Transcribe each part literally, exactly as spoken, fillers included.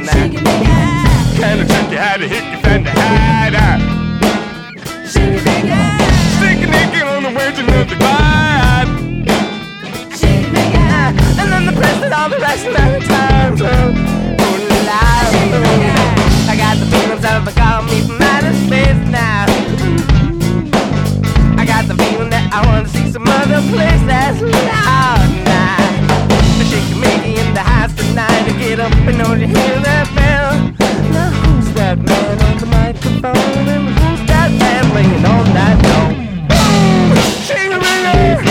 now. Kinda tricky how to hit you find the hideout. Stick a nickel on the way to another vibe. And then the president all the rest of the time. So, I got the feelings of a call me from outer space now. I got the feeling that I wanna see some other place that's loud now. She can make me in the house tonight to get up and know you hear that bell. Now who's that man on the microphone and who's that man ringing all night long? Boom! She can ring it.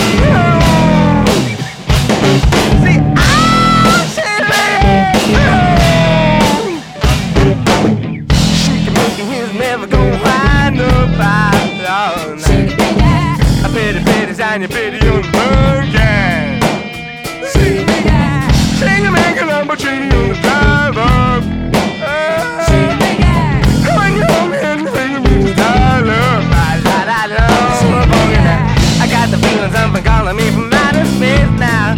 See, ah, she can ring it. She can make his never go high nobody all night. I pity, pity, shine your pity on the burger. Sing a man can number three on the drive up. When you're home and the thing you dial up. I got the feeling something calling me from outer space now.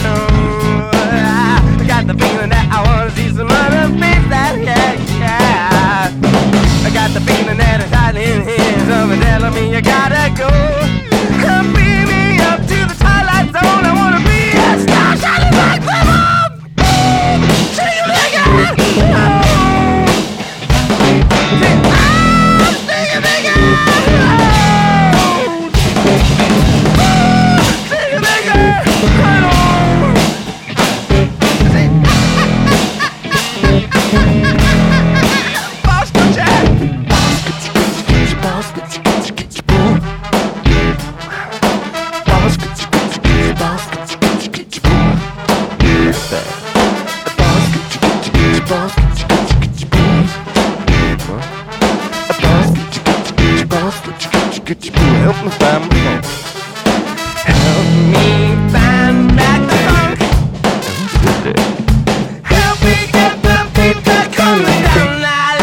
I got the feeling that I wanna see some other face that, yeah, yeah. I got the feeling that it's hiding in here. Something telling me you gotta go. Come beat me up to the twilight zone. I wanna be a star shining like the moon. Help me find my phone. Help me find back the funk. Help me get the beat back coming down now.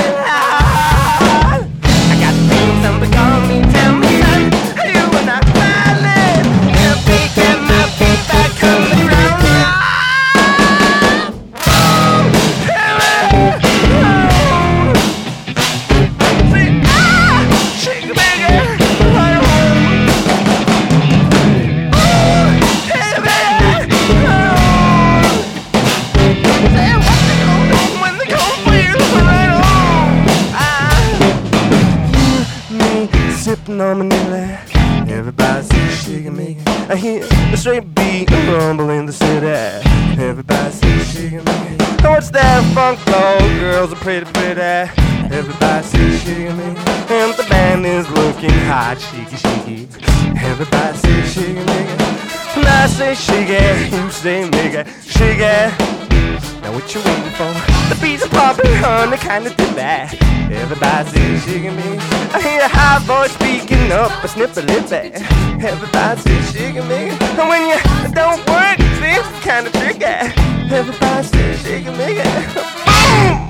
I got the feeling something calling me, tell me son, you are not violent. Help me get my beat back coming down now. Sipping on Manila, everybody says she can make it. I hear the straight beat rumble in the city. Everybody says she can make it. What's that funk flow? Girls are pretty pretty. Everybody says she can make it. And the band is looking hot, shaky shaky. Everybody says she can make it. And I say shake, you say make it, shake it. Now what you waiting for? The beats are popping, honey, kinda did that. Everybody says she can make it. I hear a high voice speaking up, a snipper lip back. Everybody says she can make it. And when you don't work, it's kinda tricky. Everybody says she can make it. Boom!